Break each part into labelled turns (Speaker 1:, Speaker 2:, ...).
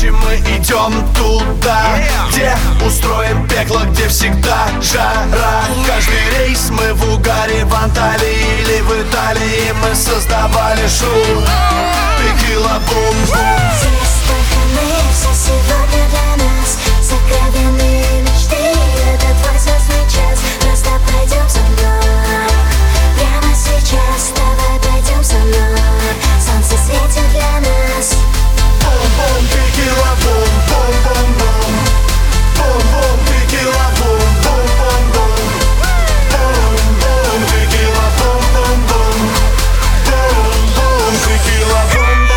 Speaker 1: ночи мы идем туда, где устроим пекло, где всегда жара. Каждый рейс мы в угаре, в Анталии или в Италии мы создавали шум. Текила бум-бум.
Speaker 2: Здесь только мы, все сегодня для нас. Сокровенные мечты, это твой звездный час. Просто пойдем со мной, прямо сейчас. Давай пойдем со мной, солнце светит для нас.
Speaker 1: Бум-бум, текила бум-бум-бум-бум. Бум-бум, текила бум-бум-бум-бум. Бум-бум, текила бум-бум-бум. Бум-бум, текила бум-бум-бум.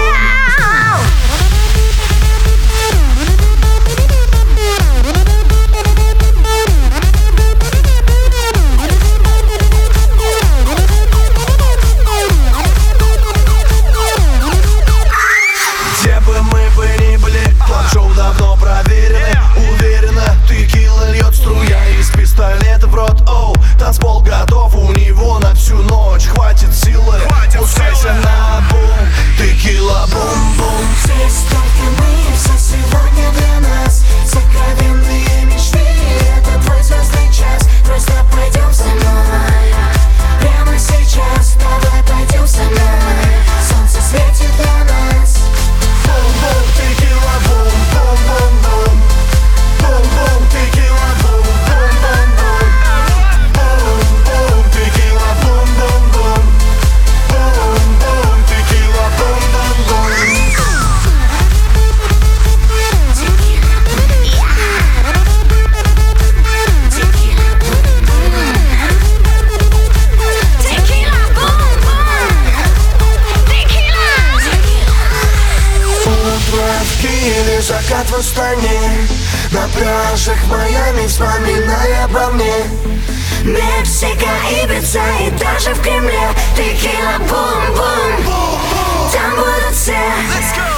Speaker 1: Где бы мы бы ни были, план-шоу давно проверены. Уверенно, текила льет струя из пистолета в рот. Оу, танцпол готов, у него на всю ночь хватит силы. Пускайся на бум, текила бум-бум.
Speaker 2: Здесь только мы, все сегодня для нас. Сокровенные мечты, это твой звездный час. Просто пойдем со мной, прямо сейчас. Давай пойдем со мной, солнце светит для нас.
Speaker 1: Бум-бум, текила бум-бум-бум-бум. Бум-бум, текила бум-бум-бум-бум. Бум-бум, текила бум-бум-бум. Бум-бум, текила бум-бум-бум. Утро в Киеве, закат в Астане. На пляжах Майами, вспоминая обо мне.
Speaker 2: Мексика, Ибица и даже в Кремле. Текила бум-бум, там будут все.